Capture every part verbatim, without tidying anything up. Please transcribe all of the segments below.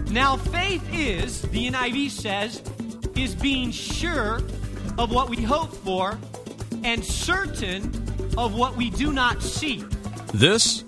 Now, faith is, the N I V says, is being sure of what we hope for and certain of what we do not see. This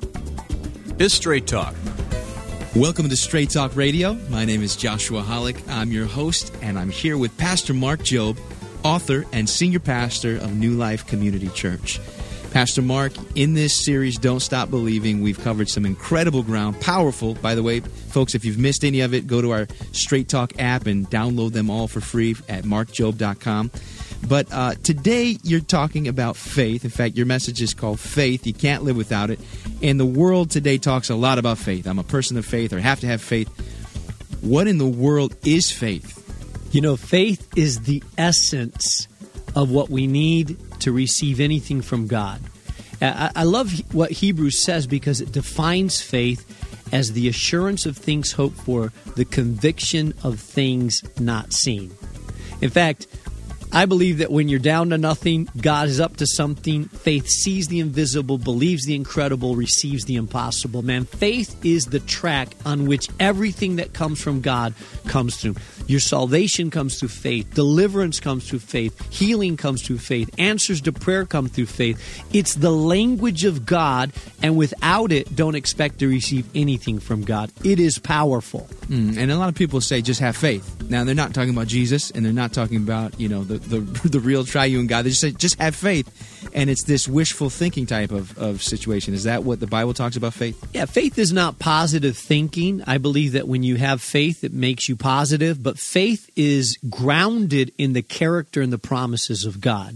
is Straight Talk. Welcome to Straight Talk Radio. My name is Joshua Hollick. I'm your host, and I'm here with Pastor Mark Jobe, author and senior pastor of New Life Community Church. Pastor Mark, in this series, Don't Stop Believing, we've covered some incredible ground, powerful. By the way, folks, if you've missed any of it, go to our Straight Talk app and download them all for free at mark jobe dot com. But uh, today, you're talking about faith. In fact, your message is called Faith. You can't live without it. And the world today talks a lot about faith. I'm a person of faith or have to have faith. What in the world is faith? You know, faith is the essence of what we need to receive anything from God. I, I love what Hebrews says because it defines faith as the assurance of things hoped for, the conviction of things not seen. In fact, I believe that when you're down to nothing, God is up to something. Faith sees the invisible, believes the incredible, receives the impossible. Man, faith is the track on which everything that comes from God comes through. Your salvation comes through faith. Deliverance comes through faith. Healing comes through faith. Answers to prayer come through faith. It's the language of God, and without it, don't expect to receive anything from God. It is powerful. Mm, and a lot of people say just have faith. Now, they're not talking about Jesus, and they're not talking about, you know, the, the, the real triune God. They just say just have faith. And it's this wishful thinking type of, of situation. Is that what the Bible talks about faith? Yeah, faith is not positive thinking. I believe that when you have faith, it makes you positive, but faith is grounded in the character and the promises of God.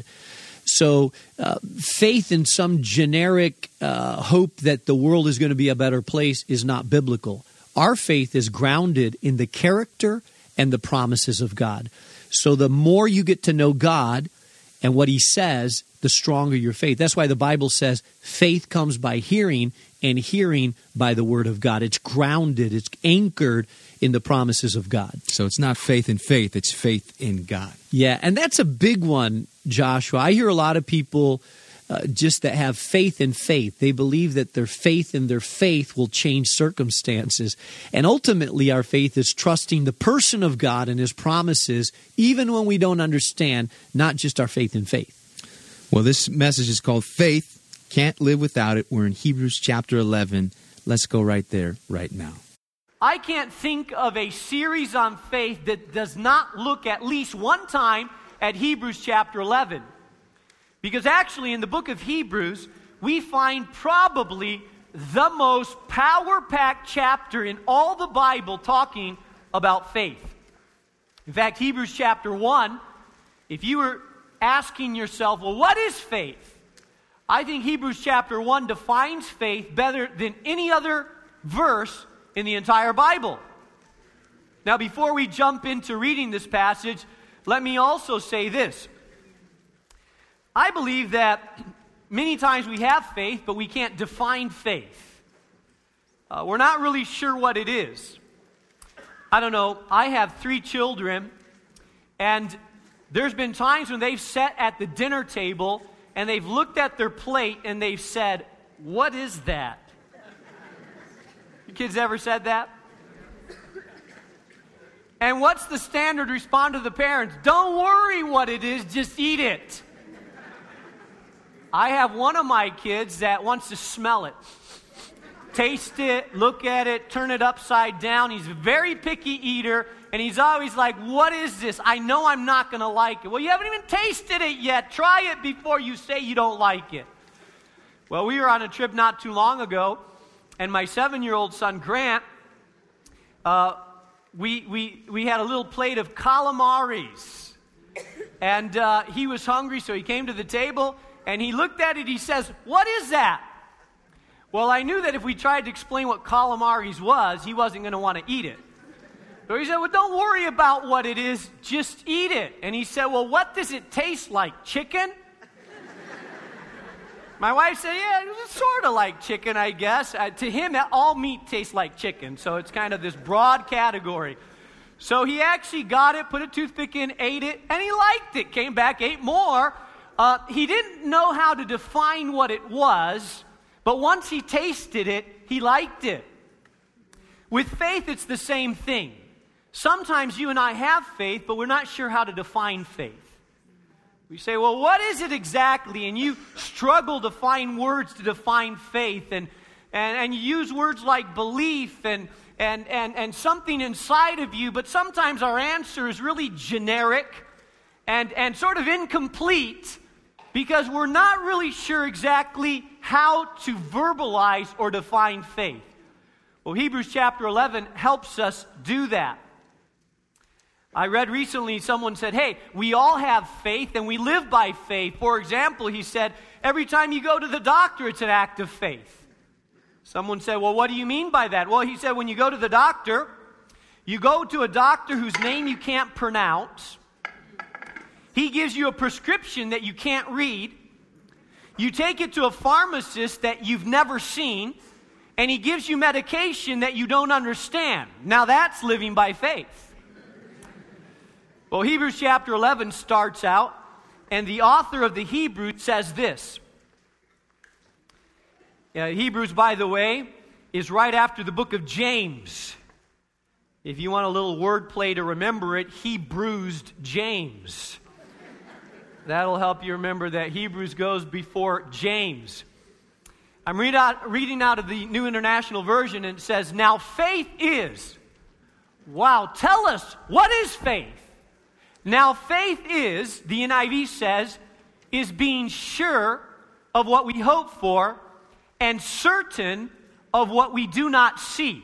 So uh, faith in some generic uh, hope that the world is going to be a better place is not biblical. Our faith is grounded in the character and the promises of God. So the more you get to know God and what He says, the stronger your faith. That's why the Bible says faith comes by hearing, and hearing by the Word of God. It's grounded, it's anchored in the promises of God. So it's not faith in faith, it's faith in God. Yeah, and that's a big one, Joshua. I hear a lot of people uh, just that have faith in faith. They believe that their faith in their faith will change circumstances. And ultimately, our faith is trusting the person of God and His promises, even when we don't understand, not just our faith in faith. Well, this message is called Faith. Can't live without it. We're in Hebrews chapter eleven. Let's go right there, right now. I can't think of a series on faith that does not look at least one time at Hebrews chapter eleven. Because actually in the book of Hebrews, we find probably the most power-packed chapter in all the Bible talking about faith. In fact, Hebrews chapter one, if you were asking yourself, well, what is faith? I think Hebrews chapter one defines faith better than any other verse in the entire Bible. Now, before we jump into reading this passage, let me also say this. I believe that many times we have faith, but we can't define faith. Uh, we're not really sure what it is. I don't know, I have three children, and there's been times when they've sat at the dinner table and they've looked at their plate and they've said, "What is that?" You kids ever said that? And what's the standard response to the parents? Don't worry what it is, just eat it. I have one of my kids that wants to smell it. Taste it, look at it, turn it upside down. He's a very picky eater, and he's always like, "What is this? I know I'm not going to like it." Well, you haven't even tasted it yet. Try it before you say you don't like it. Well, we were on a trip not too long ago, and my seven-year-old son, Grant, uh, we, we, we had a little plate of calamaris. And uh, he was hungry, so he came to the table, and he looked at it. He says, "What is that?" Well, I knew that if we tried to explain what calamaris was, he wasn't going to want to eat it. So he said, "Well, don't worry about what it is, just eat it." And he said, "Well, what does it taste like, chicken?" My wife said, "Yeah, it's sort of like chicken, I guess." Uh, to him, all meat tastes like chicken, so it's kind of this broad category. So he actually got it, put a toothpick in, ate it, and he liked it. Came back, ate more. Uh, he didn't know how to define what it was, but once he tasted it, he liked it. With faith, it's the same thing. Sometimes you and I have faith, but we're not sure how to define faith. We say, well, what is it exactly? And you struggle to find words to define faith. And, and, and you use words like belief and, and, and, and something inside of you. But sometimes our answer is really generic and, and sort of incomplete because we're not really sure exactly how to verbalize or define faith. Well, Hebrews chapter eleven helps us do that. I read recently someone said, hey, we all have faith and we live by faith. For example, he said, every time you go to the doctor, it's an act of faith. Someone said, well, what do you mean by that? Well, he said, when you go to the doctor, you go to a doctor whose name you can't pronounce. He gives you a prescription that you can't read. You take it to a pharmacist that you've never seen, and he gives you medication that you don't understand. Now that's living by faith. Well, Hebrews chapter eleven starts out, and the author of the Hebrews says this. Uh, Hebrews, by the way, is right after the book of James. If you want a little wordplay to remember it, he bruised James. That'll help you remember that Hebrews goes before James. I'm read out, reading out of the New International Version, and it says, now faith is. Wow, tell us, what is faith? Now faith is, the N I V says, is being sure of what we hope for and certain of what we do not see.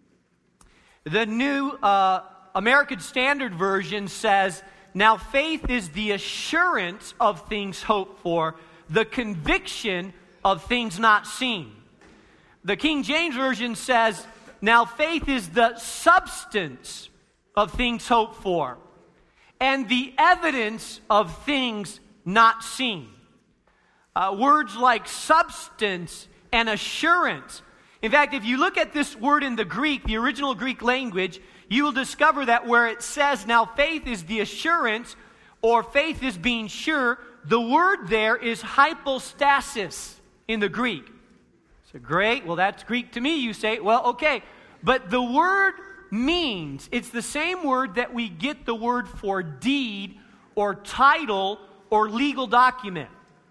The New uh, American Standard Version says, now faith is the assurance of things hoped for, the conviction of things not seen. The King James Version says, now faith is the substance of things hoped for and the evidence of things not seen. Uh, words like substance and assurance. In fact, if you look at this word in the Greek, the original Greek language, you will discover that where it says, now faith is the assurance, or faith is being sure, the word there is hypostasis in the Greek. So great, well that's Greek to me, you say. Well, okay, but the word means, it's the same word that we get the word for deed or title or legal document.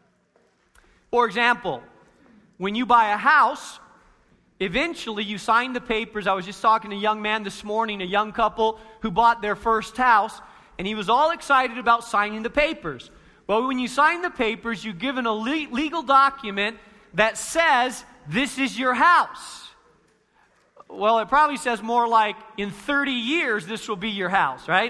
For example, when you buy a house, eventually you sign the papers. I was just talking to a young man this morning, a young couple who bought their first house, and he was all excited about signing the papers. Well, when you sign the papers, you're given a le- legal document that says this is your house. Well, it probably says more like, in thirty years, this will be your house, right?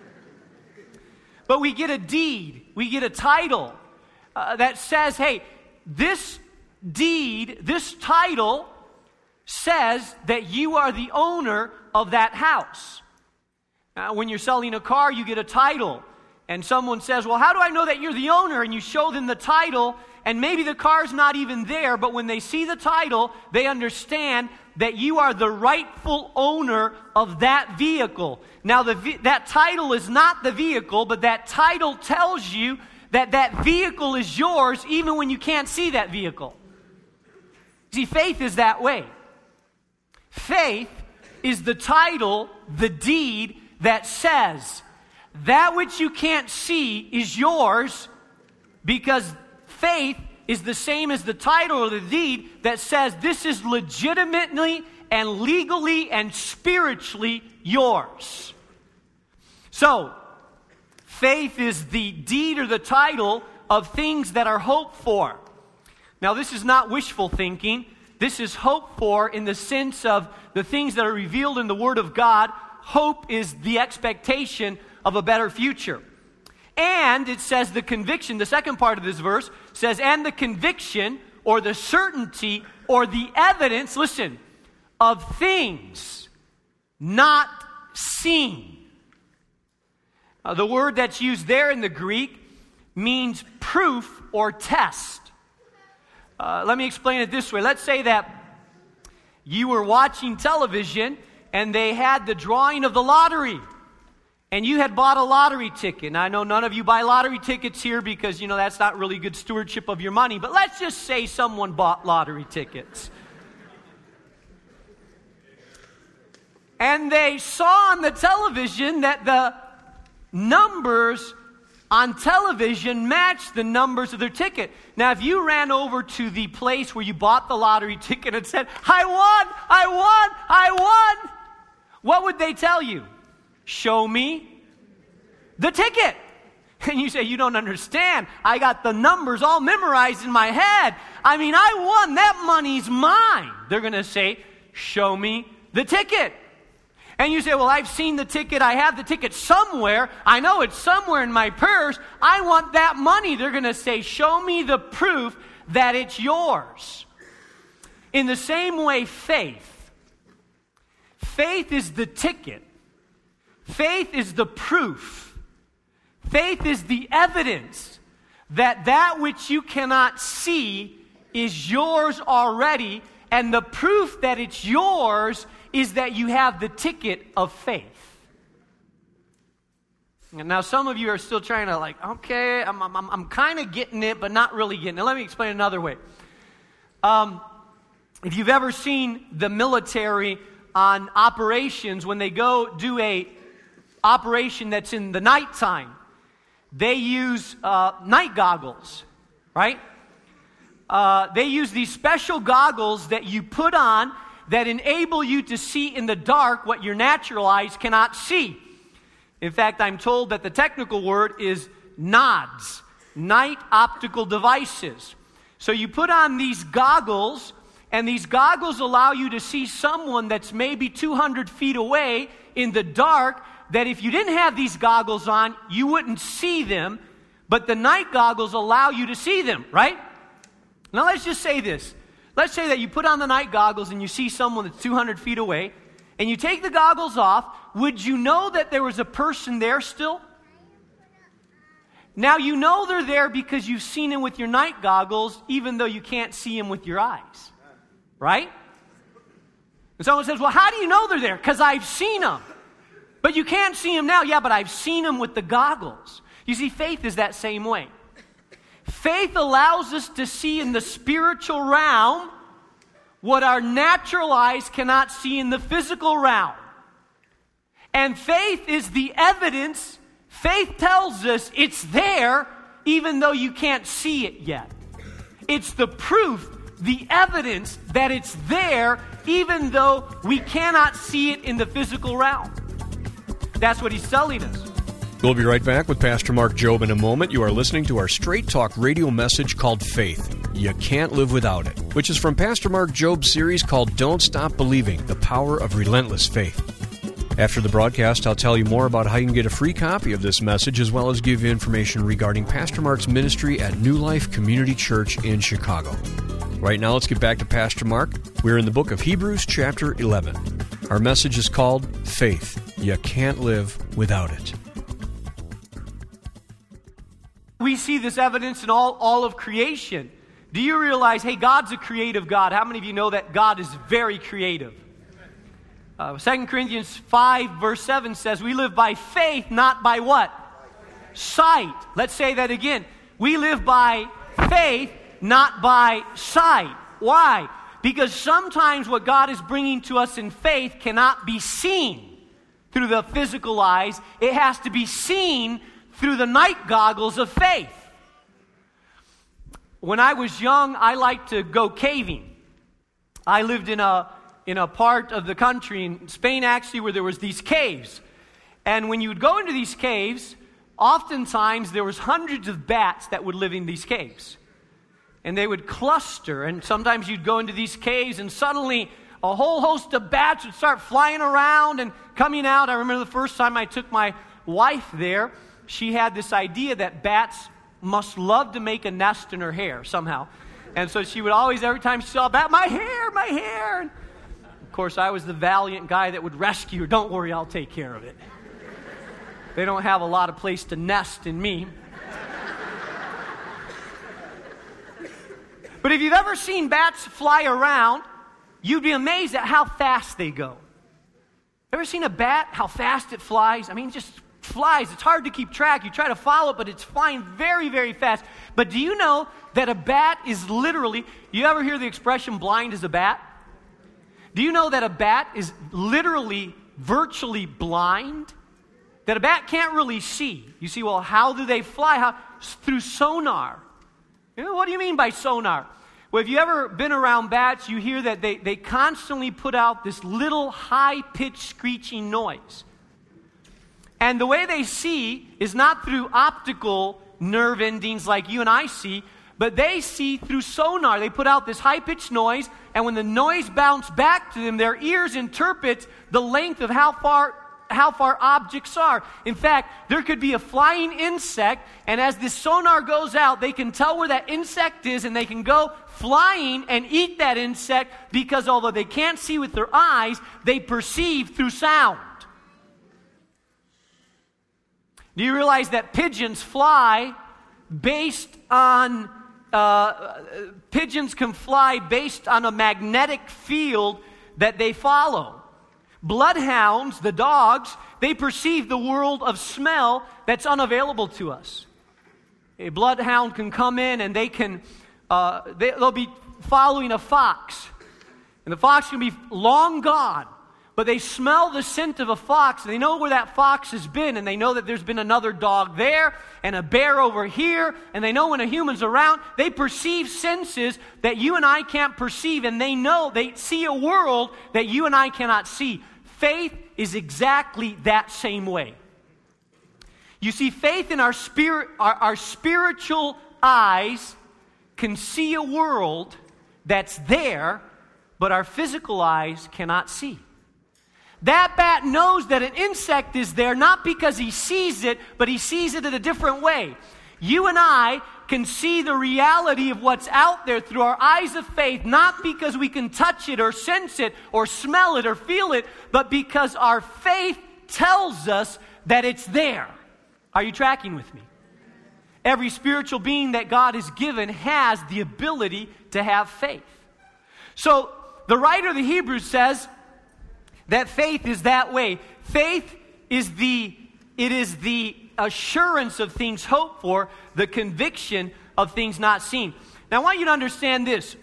But we get a deed, we get a title uh, that says, hey, this deed, this title says that you are the owner of that house. Uh, when you're selling a car, you get a title. And someone says, well, how do I know that you're the owner? And you show them the title, and maybe the car's not even there, but when they see the title, they understand that you are the rightful owner of that vehicle. Now, the, that title is not the vehicle, but that title tells you that that vehicle is yours even when you can't see that vehicle. See, faith is that way. Faith is the title, the deed that says that which you can't see is yours, because faith is the same as the title or the deed that says this is legitimately and legally and spiritually yours. So, faith is the deed or the title of things that are hoped for. Now, this is not wishful thinking. This is hoped for in the sense of the things that are revealed in the Word of God. Hope is the expectation of a better future. And it says the conviction, the second part of this verse says, and the conviction or the certainty or the evidence, listen, of things not seen. Uh, the word that's used there in the Greek means proof or test. Uh, let me explain it this way. Let's say that you were watching television and they had the drawing of the lottery. And you had bought a lottery ticket. Now, I know none of you buy lottery tickets here because, you know, that's not really good stewardship of your money. But let's just say someone bought lottery tickets. And they saw on the television that the numbers on television matched the numbers of their ticket. Now, if you ran over to the place where you bought the lottery ticket and said, I won, I won, I won, what would they tell you? Show me the ticket. And you say, you don't understand. I got the numbers all memorized in my head. I mean, I won. That money's mine. They're going to say, show me the ticket. And you say, well, I've seen the ticket. I have the ticket somewhere. I know it's somewhere in my purse. I want that money. They're going to say, show me the proof that it's yours. In the same way, faith. Faith is the ticket. Faith is the proof. Faith is the evidence that that which you cannot see is yours already, and the proof that it's yours is that you have the ticket of faith. And now some of you are still trying to like, okay, I'm, I'm, I'm kind of getting it, but not really getting it. Let me explain another way. Um, if you've ever seen the military on operations, when they go do a operation that's in the nighttime, they use uh, night goggles, right? Uh, they use these special goggles that you put on that enable you to see in the dark what your natural eyes cannot see. In fact, I'm told that the technical word is N O Ds, night optical devices. So you put on these goggles, and these goggles allow you to see someone that's maybe two hundred feet away in the dark, that if you didn't have these goggles on, you wouldn't see them, but the night goggles allow you to see them, right? Now let's just say this. Let's say that you put on the night goggles and you see someone that's two hundred feet away, and you take the goggles off. Would you know that there was a person there still? Now you know they're there because you've seen him with your night goggles, even though you can't see him with your eyes, right? And someone says, well, how do you know they're there? Because I've seen them. But you can't see him now. Yeah, but I've seen him with the goggles. You see, faith is that same way. Faith allows us to see in the spiritual realm what our natural eyes cannot see in the physical realm. And faith is the evidence. Faith tells us it's there even though you can't see it yet. It's the proof, the evidence that it's there even though we cannot see it in the physical realm. That's what he's telling us. We'll be right back with Pastor Mark Jobe in a moment. You are listening to our Straight Talk radio message called Faith. You Can't Live Without It, which is from Pastor Mark Jobe's series called Don't Stop Believing, The Power of Relentless Faith. After the broadcast, I'll tell you more about how you can get a free copy of this message, as well as give you information regarding Pastor Mark's ministry at New Life Community Church in Chicago. Right now, let's get back to Pastor Mark. We're in the book of Hebrews, chapter eleven. Our message is called Faith. You Can't Live Without It. We see this evidence in all, all of creation. Do you realize, hey, God's a creative God? How many of you know that God is very creative? Uh, Second Corinthians five, verse seven says, we live by faith, not by what? Sight. Let's say that again. We live by faith, not by sight. Why? Because sometimes what God is bringing to us in faith cannot be seen through the physical eyes. It has to be seen through the night goggles of faith. When I was young, I liked to go caving. I lived in a in a part of the country, in Spain actually, where there was these caves. And when you would go into these caves, oftentimes there was hundreds of bats that would live in these caves. And they would cluster, and sometimes you'd go into these caves and suddenly a whole host of bats would start flying around and coming out. I remember the first time I took my wife there, she had this idea that bats must love to make a nest in her hair somehow. And so she would always, every time she saw a bat, my hair, my hair. And of course, I was the valiant guy that would rescue her. Don't worry, I'll take care of it. They don't have a lot of place to nest in me. But if you've ever seen bats fly around, you'd be amazed at how fast they go. Ever seen a bat, how fast it flies? I mean, it just flies. It's hard to keep track. You try to follow it, but it's flying very, very fast. But do you know that a bat is literally, you ever hear the expression blind as a bat? Do you know that a bat is literally virtually blind, that a bat can't really see. You see, well, how do they fly? How? Through sonar. You know, what do you mean by sonar? Well, if you ever been around bats, you hear that they, they constantly put out this little high-pitched screeching noise. And the way they see is not through optical nerve endings like you and I see, but they see through sonar. They put out this high-pitched noise, and when the noise bounces back to them, their ears interpret the length of how far how far objects are. In fact, there could be a flying insect, and as this sonar goes out, they can tell where that insect is, and they can go flying and eat that insect because although they can't see with their eyes, they perceive through sound. Do you realize that pigeons fly based on, uh, pigeons can fly based on a magnetic field that they follow? Bloodhounds, the dogs, they perceive the world of smell that's unavailable to us. A bloodhound can come in and they can, uh, they, they'll be following a fox. And the fox can be long gone, but they smell the scent of a fox, and they know where that fox has been, and they know that there's been another dog there, and a bear over here, and they know when a human's around. They perceive senses that you and I can't perceive, and they know, they see a world that you and I cannot see. Faith is exactly that same way. You see, faith in our spirit, our, our spiritual eyes can see a world that's there, but our physical eyes cannot see. That bat knows that an insect is there, not because he sees it, but he sees it in a different way. You and I can see the reality of what's out there through our eyes of faith, not because we can touch it or sense it or smell it or feel it, but because our faith tells us that it's there. Are you tracking with me? Every spiritual being that God has given has the ability to have faith. So the writer of the Hebrews says that faith is that way. Faith is the, it is the assurance of things hoped for, the conviction of things not seen. Now I want you to understand this.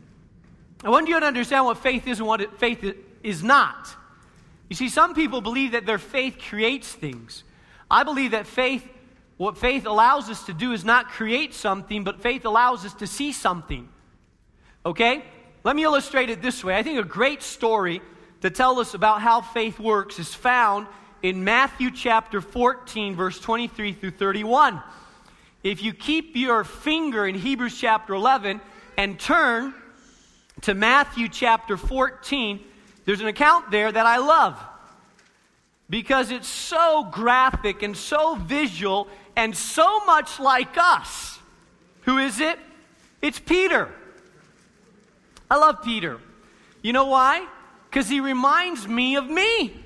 I want you to understand what faith is and what it, faith is not. You see, some people believe that their faith creates things. I believe that faith, what faith allows us to do is not create something, but faith allows us to see something. Okay? Let me illustrate it this way. I think a great story to tell us about how faith works is found in Matthew chapter fourteen, verse twenty-three through thirty-one. If you keep your finger in Hebrews chapter eleven and turn to Matthew chapter fourteen, there's an account there that I love because it's so graphic and so visual and so much like us. Who is it? It's Peter. I love Peter. You know why? Because he reminds me of me.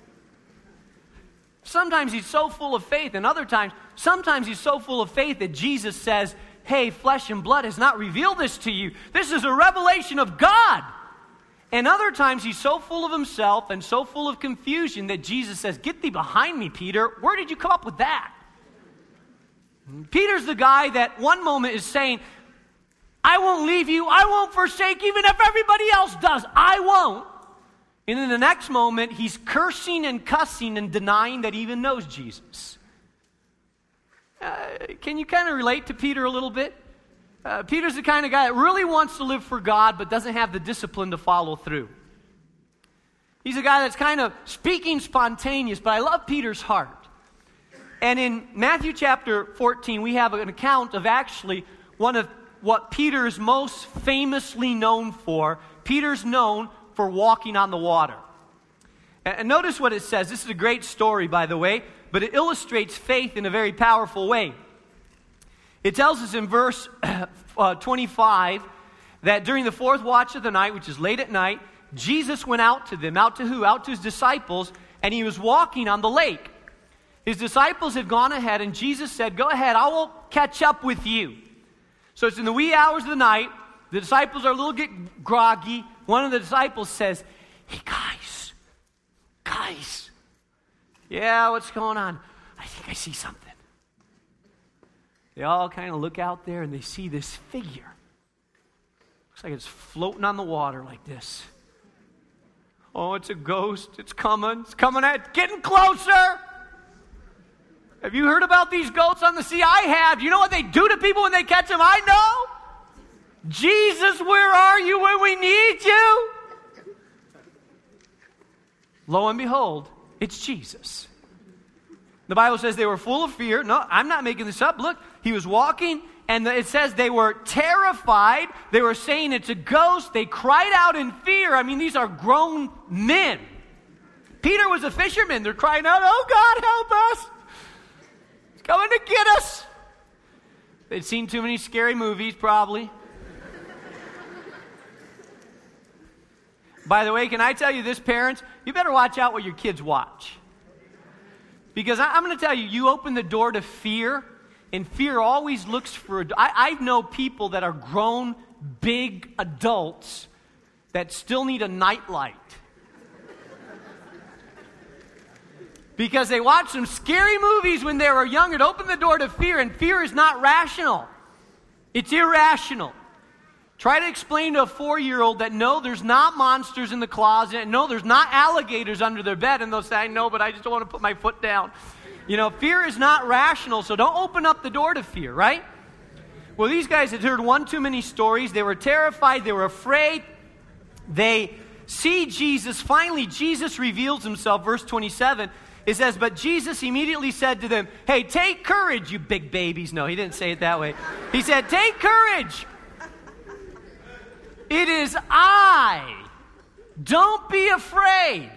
Sometimes he's so full of faith, and other times, sometimes he's so full of faith that Jesus says, hey, flesh and blood has not revealed this to you. This is a revelation of God. And other times he's so full of himself and so full of confusion that Jesus says, get thee behind me, Peter. Where did you come up with that? Peter's the guy that one moment is saying, I won't leave you, I won't forsake, even if everybody else does, I won't. And in the next moment, he's cursing and cussing and denying that he even knows Jesus. Uh, can you kind of relate to Peter a little bit? Uh, Peter's the kind of guy that really wants to live for God, but doesn't have the discipline to follow through. He's a guy that's kind of speaking spontaneous, but I love Peter's heart. And in Matthew chapter fourteen, we have an account of actually one of what Peter is most famously known for. Peter's known for walking on the water. And notice what it says. This is a great story, by the way, but it illustrates faith in a very powerful way. It tells us in verse uh, twenty-five that during the fourth watch of the night, which is late at night, Jesus went out to them. Out to who? Out to his disciples, and he was walking on the lake. His disciples had gone ahead, and Jesus said, go ahead, I will catch up with you. So it's in the wee hours of the night. The disciples are a little bit groggy. One of the disciples says, hey, guys, guys. Yeah, what's going on? I think I see something. They all kind of look out there and they see this figure. Looks like it's floating on the water like this. Oh, it's a ghost. It's coming. It's coming. It's getting closer. Have you heard about these ghosts on the sea? I have. You know what they do to people when they catch them? I know. Jesus, where are you when we need you? Lo and behold, it's Jesus. The Bible says they were full of fear. No, I'm not making this up. Look, he was walking, and it says they were terrified. They were saying it's a ghost. They cried out in fear. I mean, these are grown men. Peter was a fisherman. They're crying out, oh God, help us. He's coming to get us. They'd seen too many scary movies, probably. By the way, can I tell you this, parents? You better watch out what your kids watch. Because I'm going to tell you, you open the door to fear, and fear always looks for... I, I know people that are grown, big adults that still need a nightlight. Because they watched some scary movies when they were young. It opened the door to fear, and fear is not rational. It's irrational. Try to explain to a four-year-old that no, there's not monsters in the closet, no, there's not alligators under their bed, and they'll say, I know, but I just don't want to put my foot down. You know, fear is not rational, so don't open up the door to fear, right? Well, these guys had heard one too many stories. They were terrified. They were afraid. They see Jesus. Finally, Jesus reveals himself. Verse twenty-seven, it says, but Jesus immediately said to them, hey, take courage, you big babies. No, he didn't say it that way. He said, take courage. It is I. Don't be afraid.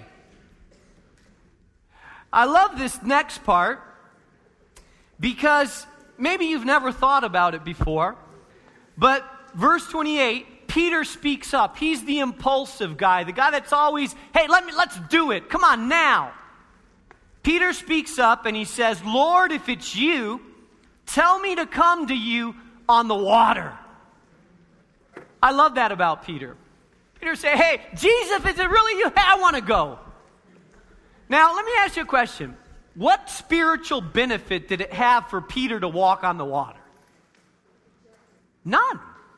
I love this next part because maybe you've never thought about it before, but verse twenty-eight, Peter speaks up. He's the impulsive guy, the guy that's always, hey, let me, let's do it. Come on now. Peter speaks up and he says, Lord, if it's you, tell me to come to you on the water. I love that about Peter. Peter say, hey, Jesus, is it really you? Hey, I want to go. Now, let me ask you a question. What spiritual benefit did it have for Peter to walk on the water? None.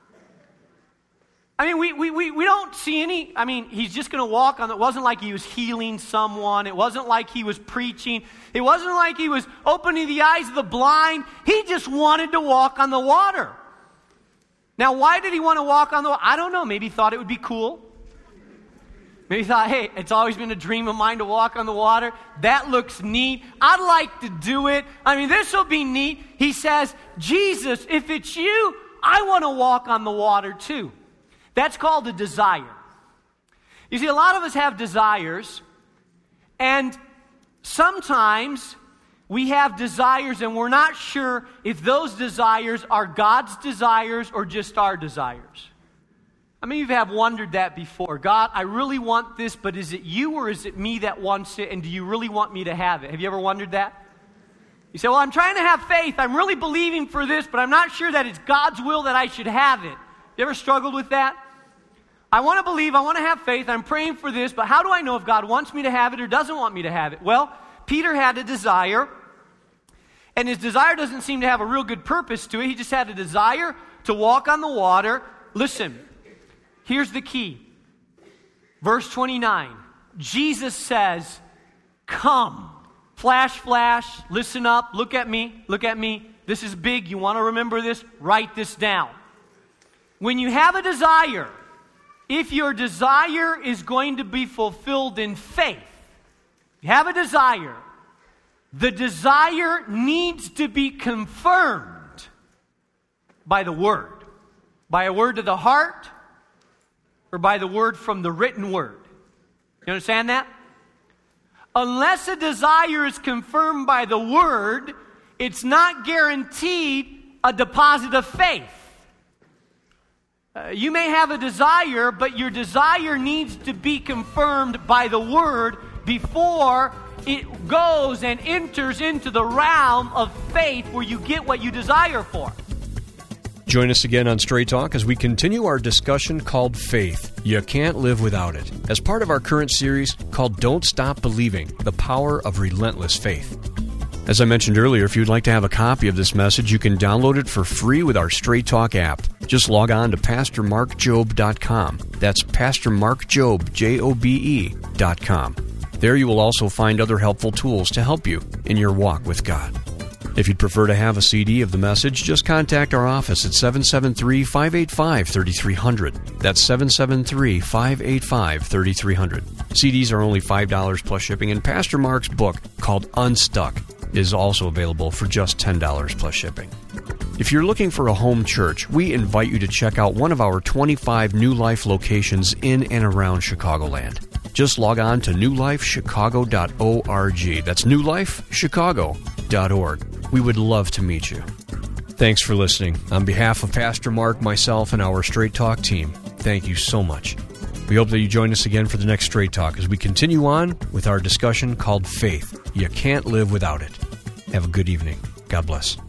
I mean, we, we, we, we don't see any, I mean, he's just going to walk on the, it wasn't like he was healing someone. It wasn't like he was preaching. It wasn't like he was opening the eyes of the blind. He just wanted to walk on the water. Now, why did he want to walk on the water? I don't know. Maybe he thought it would be cool. Maybe he thought, hey, it's always been a dream of mine to walk on the water. That looks neat. I'd like to do it. I mean, this will be neat. He says, Jesus, if it's you, I want to walk on the water too. That's called a desire. You see, a lot of us have desires, and sometimes we have desires and we're not sure if those desires are God's desires or just our desires. I mean, you have wondered that before. God, I really want this, but is it you or is it me that wants it, and do you really want me to have it? Have you ever wondered that? You say, well, I'm trying to have faith. I'm really believing for this, but I'm not sure that it's God's will that I should have it. You ever struggled with that? I want to believe, I want to have faith, I'm praying for this, but how do I know if God wants me to have it or doesn't want me to have it? Well, Peter had a desire, and his desire doesn't seem to have a real good purpose to it. He just had a desire to walk on the water. Listen, here's the key. Verse twenty-nine, Jesus says, come. Flash, flash, listen up, look at me, look at me. This is big, you want to remember this? Write this down. When you have a desire, if your desire is going to be fulfilled in faith, you have a desire, the desire needs to be confirmed by the word. By a word to the heart, or by the word from the written word. You understand that? Unless a desire is confirmed by the word, it's not guaranteed a deposit of faith. Uh, you may have a desire, but your desire needs to be confirmed by the word before it goes and enters into the realm of faith where you get what you desire for. Join us again on Straight Talk as we continue our discussion called Faith. You can't live without it, as part of our current series called Don't Stop Believing, the Power of Relentless Faith. As I mentioned earlier, if you'd like to have a copy of this message, you can download it for free with our Straight Talk app. Just log on to pastor mark jobe dot com. That's Pastor Mark Jobe, J O B E, dot com. There you will also find other helpful tools to help you in your walk with God. If you'd prefer to have a C D of the message, just contact our office at seven seven three, five eight five, three three zero zero. That's seven seven three, five eight five, three three zero zero. C Ds are only five dollars plus shipping, and Pastor Mark's book, called Unstuck, is also available for just ten dollars plus shipping. If you're looking for a home church, we invite you to check out one of our twenty-five New Life locations in and around Chicagoland. Just log on to new life chicago dot org. That's new life chicago dot org. We would love to meet you. Thanks for listening. On behalf of Pastor Mark, myself, and our Straight Talk team, thank you so much. We hope that you join us again for the next Straight Talk as we continue on with our discussion called Faith. You can't live without it. Have a good evening. God bless.